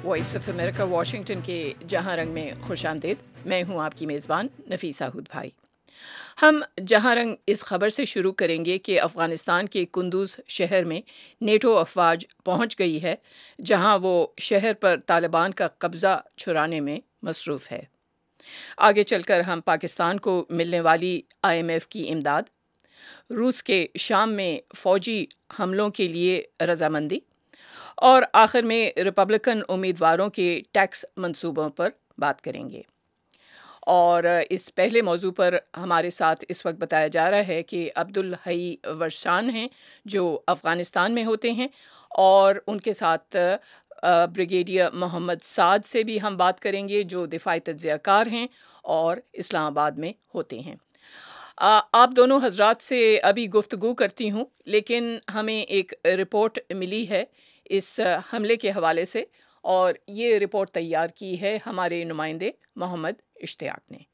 Voice of America Washington کے جہاں رنگ میں خوش آمدید۔ میں ہوں آپ کی میزبان نفیسہ ہود بھائی۔ ہم جہاں رنگ اس خبر سے شروع کریں گے کہ افغانستان کے کندوز شہر میں نیٹو افواج پہنچ گئی ہے، جہاں وہ شہر پر طالبان کا قبضہ چھڑانے میں مصروف ہے۔ آگے چل کر ہم پاکستان کو ملنے والی IMF کی امداد، روس کے شام میں فوجی حملوں کے لیے رضامندی اور آخر میں ریپبلکن امیدواروں کے ٹیکس منصوبوں پر بات کریں گے۔ اور اس پہلے موضوع پر ہمارے ساتھ اس وقت بتایا جا رہا ہے کہ عبدالحی ورشان ہیں جو افغانستان میں ہوتے ہیں، اور ان کے ساتھ بریگیڈیئر محمد سعد سے بھی ہم بات کریں گے جو دفاعی تجزیہ کار ہیں اور اسلام آباد میں ہوتے ہیں۔ آپ دونوں حضرات سے ابھی گفتگو کرتی ہوں، لیکن ہمیں ایک رپورٹ ملی ہے اس حملے کے حوالے سے، اور یہ رپورٹ تیار کی ہے ہمارے نمائندے محمد اشتیاق نے۔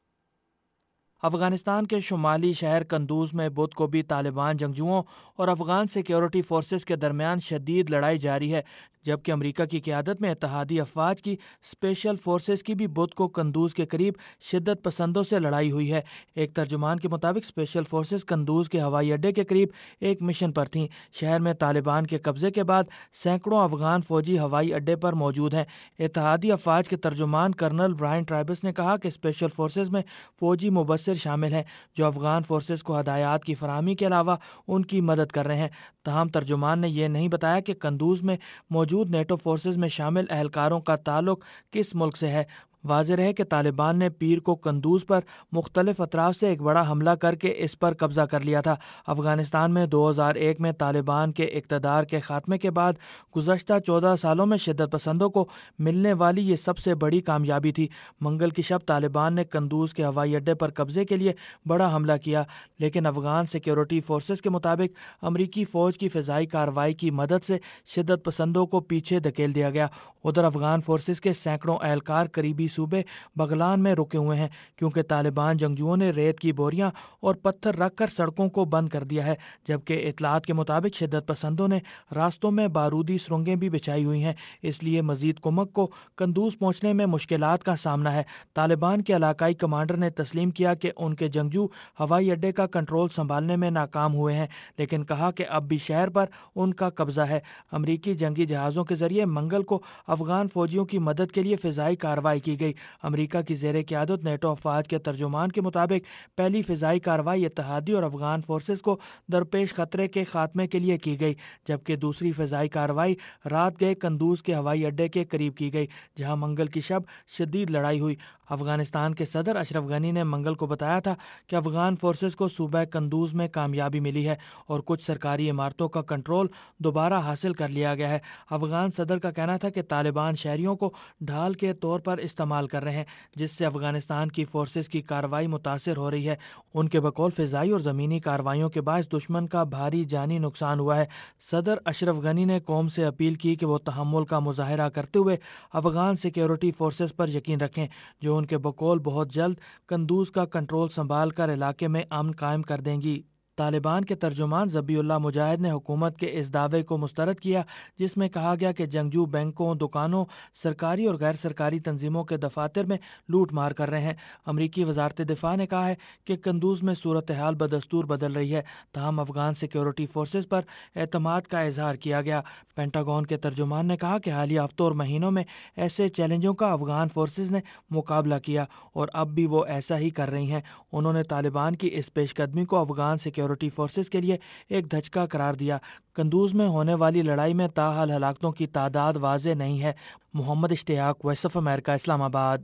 افغانستان کے شمالی شہر قندوز میں بدھ کو بھی طالبان جنگجوؤں اور افغان سیکیورٹی فورسز کے درمیان شدید لڑائی جاری ہے، جبکہ امریکہ کی قیادت میں اتحادی افواج کی اسپیشل فورسز کی بھی بدھ کو قندوز کے قریب شدت پسندوں سے لڑائی ہوئی ہے۔ ایک ترجمان کے مطابق اسپیشل فورسز قندوز کے ہوائی اڈے کے قریب ایک مشن پر تھیں۔ شہر میں طالبان کے قبضے کے بعد سینکڑوں افغان فوجی ہوائی اڈے پر موجود ہیں۔ اتحادی افواج کے ترجمان کرنل برائن ٹرائبس نے کہا کہ اسپیشل فورسز میں فوجی مبصر شامل ہیں جو افغان فورسز کو ہدایات کی فراہمی کے علاوہ ان کی مدد کر رہے ہیں۔ تاہم ترجمان نے یہ نہیں بتایا کہ قندوز میں موجود نیٹو فورسز میں شامل اہلکاروں کا تعلق کس ملک سے ہے۔ واضح ہے کہ طالبان نے پیر کو قندوز پر مختلف اطراف سے ایک بڑا حملہ کر کے اس پر قبضہ کر لیا تھا۔ افغانستان میں 2001 میں طالبان کے اقتدار کے خاتمے کے بعد گزشتہ 14 سالوں میں شدت پسندوں کو ملنے والی یہ سب سے بڑی کامیابی تھی۔ منگل کی شب طالبان نے قندوز کے ہوائی اڈے پر قبضے کے لیے بڑا حملہ کیا، لیکن افغان سیکیورٹی فورسز کے مطابق امریکی فوج کی فضائی کارروائی کی مدد سے شدت پسندوں کو پیچھے دھکیل دیا گیا۔ ادھر افغان فورسز کے سینکڑوں اہلکار قریبی صوبے بغلان میں رکے ہوئے ہیں، کیونکہ طالبان جنگجوؤں نے ریت کی بوریاں اور پتھر رکھ کر سڑکوں کو بند کر دیا ہے، جبکہ اطلاعات کے مطابق شدت پسندوں نے راستوں میں بارودی سرنگیں بھی بچھائی ہوئی ہیں، اس لیے مزید کمک کو قندوز پہنچنے میں مشکلات کا سامنا ہے۔ طالبان کے علاقائی کمانڈر نے تسلیم کیا کہ ان کے جنگجو ہوائی اڈے کا کنٹرول سنبھالنے میں ناکام ہوئے ہیں، لیکن کہا کہ اب بھی شہر پر ان کا قبضہ ہے۔ امریکی جنگی جہازوں کے ذریعے منگل کو افغان فوجیوں کی مدد کے لیے فضائی کارروائی کی گئی۔ امریکہ کی زیر قیادت نیٹو افواج کے ترجمان کے مطابق پہلی فضائی کارروائی اتحادی اور افغان فورسز کو درپیش خطرے کے خاتمے کے لیے کی گئی، جبکہ دوسری فضائی کارروائی رات گئے قندوز کے ہوائی اڈے کے قریب کی گئی، جہاں منگل کی شب شدید لڑائی ہوئی۔ افغانستان کے صدر اشرف غنی نے منگل کو بتایا تھا کہ افغان فورسز کو صوبہ قندوز میں کامیابی ملی ہے اور کچھ سرکاری عمارتوں کا کنٹرول دوبارہ حاصل کر لیا گیا ہے۔ افغان صدر کا کہنا تھا کہ طالبان شہریوں کو ڈھال کے طور پر استعمال کر رہے ہیں، جس سے افغانستان کی فورسز کی کارروائی متاثر ہو رہی ہے۔ ان کے بقول فضائی اور زمینی کارروائیوں کے باعث دشمن کا بھاری جانی نقصان ہوا ہے۔ صدر اشرف غنی نے قوم سے اپیل کی کہ وہ تحمل کا مظاہرہ کرتے ہوئے افغان سیکیورٹی فورسز پر یقین رکھیں، جو ان کے بقول بہت جلد قندوز کا کنٹرول سنبھال کر علاقے میں امن قائم کر دیں گی۔ طالبان کے ترجمان ذبیح اللہ مجاہد نے حکومت کے اس دعوے کو مسترد کیا، جس میں کہا گیا کہ جنگجو بینکوں، دکانوں، سرکاری اور غیر سرکاری تنظیموں کے دفاتر میں لوٹ مار کر رہے ہیں۔ امریکی وزارت دفاع نے کہا ہے کہ قندوز میں صورتحال بدستور بدل رہی ہے، تاہم افغان سیکیورٹی فورسز پر اعتماد کا اظہار کیا گیا۔ پینٹاگون کے ترجمان نے کہا کہ حالیہ ہفتوں اور مہینوں میں ایسے چیلنجوں کا افغان فورسز نے مقابلہ کیا اور اب بھی وہ ایسا ہی کر رہی ہیں۔ انہوں نے طالبان کی اس پیش قدمی کو افغان سیکیورٹی فورسز کے لیے ایک دھچکا قرار دیا۔ قندوز میں ہونے والی لڑائی میں تاحال ہلاکتوں کی تعداد واضح نہیں ہے۔ محمد اشتیاق، وائس آف امریکہ، اسلام آباد۔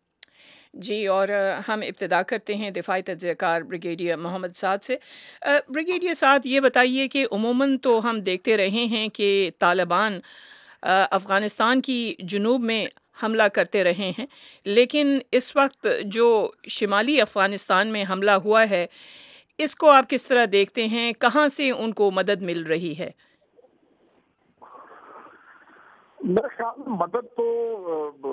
جی، اور ہم ابتدا کرتے ہیں دفاعی تجزیہ کار بریگیڈیئر محمد سعد سے۔ بریگیڈیئر سعد، یہ بتائیے کہ عموماً تو ہم دیکھتے رہے ہیں کہ طالبان افغانستان کی جنوب میں حملہ کرتے رہے ہیں، لیکن اس وقت جو شمالی افغانستان میں حملہ ہوا ہے، اس کو آپ کس طرح دیکھتے ہیں؟ کہاں سے ان کو مدد مل رہی ہے؟ میرے خیال میں مدد تو